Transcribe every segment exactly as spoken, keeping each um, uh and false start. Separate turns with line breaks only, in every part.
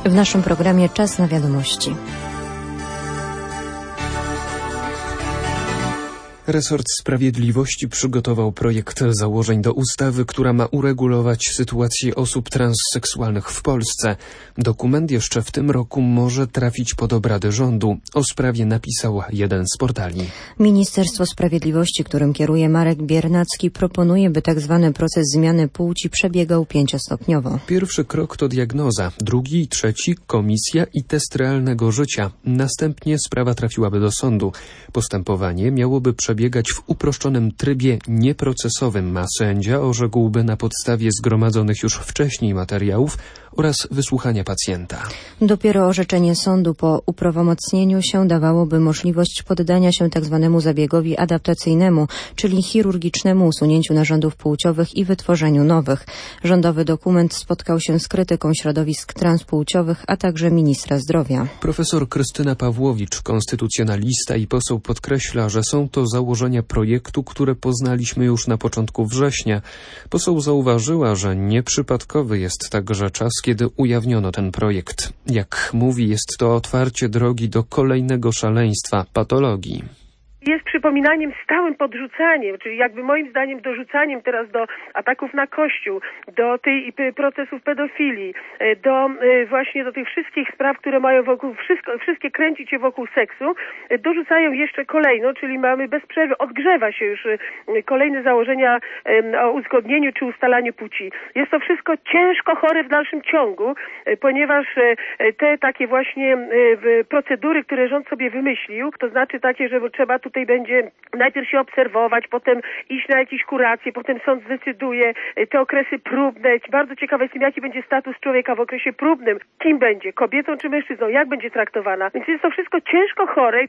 W naszym programie Czas na wiadomości.
Resort Sprawiedliwości przygotował projekt założeń do ustawy, która ma uregulować sytuację osób transseksualnych w Polsce. Dokument jeszcze w tym roku może trafić pod obrady rządu. O sprawie napisał jeden z portali.
Ministerstwo Sprawiedliwości, którym kieruje Marek Biernacki, proponuje, by tak zwany proces zmiany płci przebiegał pięciostopniowo.
Pierwszy krok to diagnoza, drugi i trzeci komisja i test realnego życia. Następnie sprawa trafiłaby do sądu. Postępowanie miałoby przebiegać biegać w uproszczonym trybie nieprocesowym, a sędzia orzekłby na podstawie zgromadzonych już wcześniej materiałów oraz wysłuchania pacjenta.
Dopiero orzeczenie sądu po uprawomocnieniu się dawałoby możliwość poddania się tzw. zabiegowi adaptacyjnemu, czyli chirurgicznemu usunięciu narządów płciowych i wytworzeniu nowych. Rządowy dokument spotkał się z krytyką środowisk transpłciowych, a także ministra zdrowia.
Profesor Krystyna Pawłowicz, konstytucjonalista i poseł, podkreśla, że są to założenia projektu, które poznaliśmy już na początku września. Poseł zauważyła, że nieprzypadkowy jest także czas, kiedy ujawniono ten projekt. Jak mówi, jest to otwarcie drogi do kolejnego szaleństwa, patologii.
Jest przypominaniem, stałym podrzucaniem, czyli jakby moim zdaniem dorzucaniem teraz do ataków na Kościół, do tej procesów pedofilii, do właśnie do tych wszystkich spraw, które mają wokół, wszystko, wszystkie kręcić się wokół seksu, dorzucają jeszcze kolejno, czyli mamy bez przerwy, odgrzewa się już kolejne założenia o uzgodnieniu czy ustalaniu płci. Jest to wszystko ciężko chore w dalszym ciągu, ponieważ te takie właśnie procedury, które rząd sobie wymyślił, to znaczy takie, że trzeba tutaj będzie najpierw się obserwować, potem iść na jakieś kuracje, potem sąd zdecyduje, te okresy próbne. Bardzo ciekawe jestem, jaki będzie status człowieka w okresie próbnym. Kim będzie? Kobietą czy mężczyzną? Jak będzie traktowana? Więc jest to wszystko ciężko chore.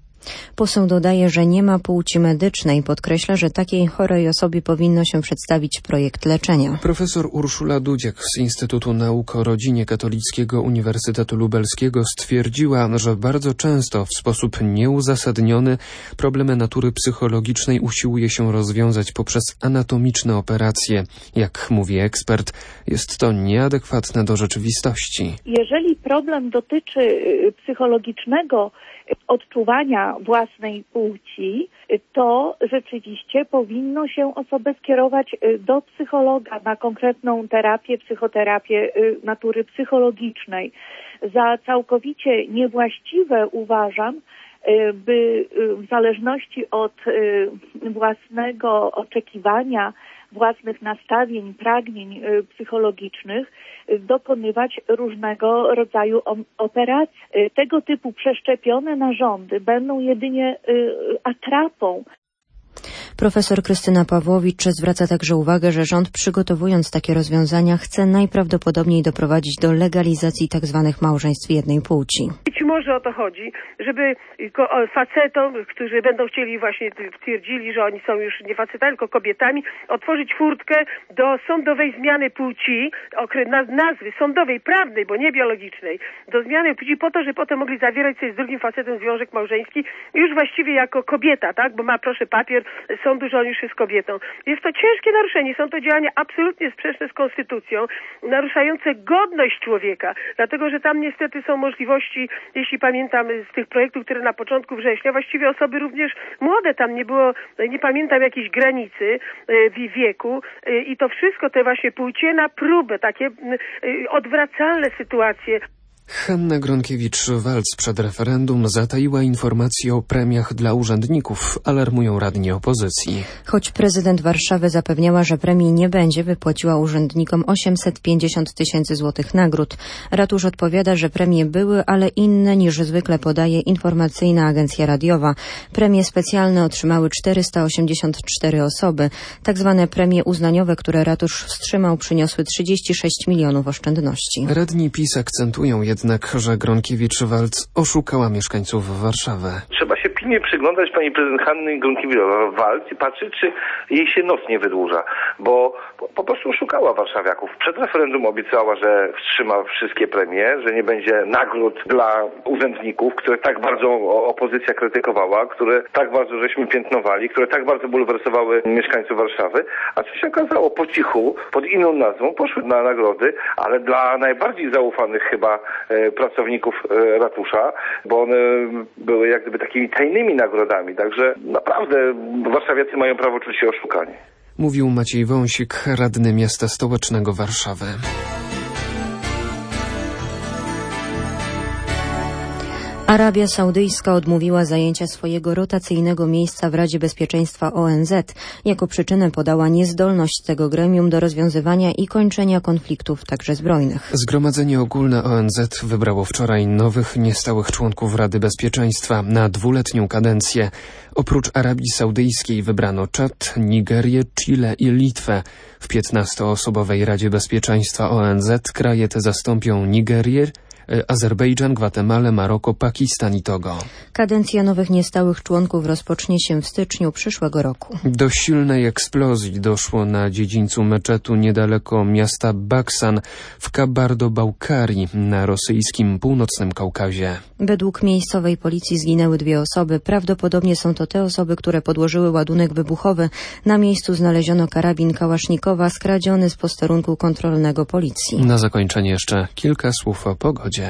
Poseł dodaje, że nie ma płci medycznej. Podkreśla, że takiej chorej osobie powinno się przedstawić projekt leczenia.
Profesor Urszula Dudziak z Instytutu Nauk o Rodzinie Katolickiego Uniwersytetu Lubelskiego stwierdziła, że bardzo często w sposób nieuzasadniony problemy natury psychologicznej usiłuje się rozwiązać poprzez anatomiczne operacje. Jak mówi ekspert, jest to nieadekwatne do rzeczywistości.
Jeżeli problem dotyczy psychologicznego odczuwania własnej płci, to rzeczywiście powinno się osobę skierować do psychologa na konkretną terapię, psychoterapię natury psychologicznej. Za całkowicie niewłaściwe uważam, by w zależności od własnego oczekiwania, własnych nastawień, pragnień psychologicznych dokonywać różnego rodzaju operacji. Tego typu przeszczepione narządy będą jedynie atrapą.
Profesor Krystyna Pawłowicz zwraca także uwagę, że rząd, przygotowując takie rozwiązania, chce najprawdopodobniej doprowadzić do legalizacji tzw. małżeństw jednej płci.
Być może o to chodzi, żeby facetom, którzy będą chcieli właśnie, twierdzili, że oni są już nie facetami, tylko kobietami, otworzyć furtkę do sądowej zmiany płci, nazwy sądowej, prawnej, bo nie biologicznej, do zmiany płci po to, żeby potem mogli zawierać sobie z drugim facetem związek małżeński już właściwie jako kobieta, tak, bo ma, proszę, papier sądu, że on już jest kobietą. Jest to ciężkie naruszenie, są to działania absolutnie sprzeczne z konstytucją, naruszające godność człowieka, dlatego że tam niestety są możliwości, jeśli pamiętam z tych projektów, które na początku września, właściwie osoby również młode, tam nie było, nie pamiętam jakiejś granicy w wieku i to wszystko, te właśnie płcie na próbę, takie odwracalne sytuacje.
Hanna Gronkiewicz-Waltz przed referendum zataiła informacje o premiach dla urzędników, alarmują radni opozycji.
Choć prezydent Warszawy zapewniała, że premii nie będzie, wypłaciła urzędnikom osiemset pięćdziesiąt tysięcy złotych nagród. Ratusz odpowiada, że premie były, ale inne niż zwykle podaje informacyjna agencja radiowa. Premie specjalne otrzymały czterysta osiemdziesiąt cztery osoby. Tak zwane premie uznaniowe, które ratusz wstrzymał, przyniosły trzydzieści sześć milionów oszczędności.
Radni PiS akcentują jednak, że Gronkiewicz-Waltz oszukała mieszkańców Warszawy.
Trzeba się pilnować uważnie przyglądać pani prezydent Hanny Gronkiewicz-Waltz i patrzeć, czy jej się noc nie wydłuża, bo po, po prostu szukała warszawiaków. Przed referendum obiecała, że wstrzyma wszystkie premie, że nie będzie nagród dla urzędników, które tak bardzo opozycja krytykowała, które tak bardzo żeśmy piętnowali, które tak bardzo bulwersowały mieszkańców Warszawy, a co się okazało, po cichu, pod inną nazwą poszły na nagrody, ale dla najbardziej zaufanych chyba e, pracowników e, ratusza, bo one były jak gdyby takimi tajnymi nagrodami, także naprawdę warszawiacy mają prawo czuć się oszukani.
Mówił Maciej Wąsik, radny miasta stołecznego Warszawy.
Arabia Saudyjska odmówiła zajęcia swojego rotacyjnego miejsca w Radzie Bezpieczeństwa O N Z. Jako przyczynę podała niezdolność tego gremium do rozwiązywania i kończenia konfliktów, także zbrojnych.
Zgromadzenie Ogólne O N Z wybrało wczoraj nowych, niestałych członków Rady Bezpieczeństwa na dwuletnią kadencję. Oprócz Arabii Saudyjskiej wybrano Czad, Nigerię, Chile i Litwę. W piętnastoosobowej Radzie Bezpieczeństwa O N Z kraje te zastąpią Nigerię, Azerbejdżan, Gwatemalę, Maroko, Pakistan i Togo.
Kadencja nowych niestałych członków rozpocznie się w styczniu przyszłego roku.
Do silnej eksplozji doszło na dziedzińcu meczetu niedaleko miasta Baksan w Kabardo-Bałkarii na rosyjskim północnym Kaukazie.
Według miejscowej policji zginęły dwie osoby. Prawdopodobnie są to te osoby, które podłożyły ładunek wybuchowy. Na miejscu znaleziono karabin kałasznikowa skradziony z posterunku kontrolnego policji.
Na zakończenie jeszcze kilka słów o pogodzie.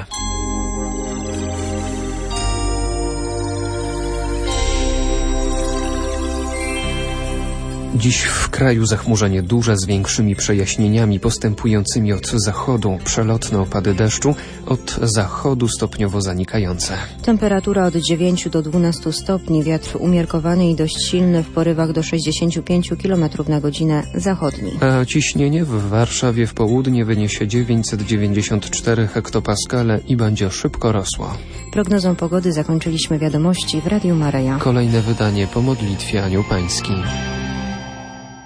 Dziś w kraju zachmurzenie duże z większymi przejaśnieniami postępującymi od zachodu. Przelotne opady deszczu, od zachodu stopniowo zanikające.
Temperatura od dziewięciu do dwunastu stopni, wiatr umiarkowany i dość silny w porywach do sześćdziesięciu pięciu kilometrów na godzinę zachodni.
A ciśnienie w Warszawie w południe wyniesie dziewięćset dziewięćdziesiąt cztery hektopaskale i będzie szybko rosło.
Prognozą pogody zakończyliśmy wiadomości w Radiu Maryja.
Kolejne wydanie po modlitwie Anioł Pański.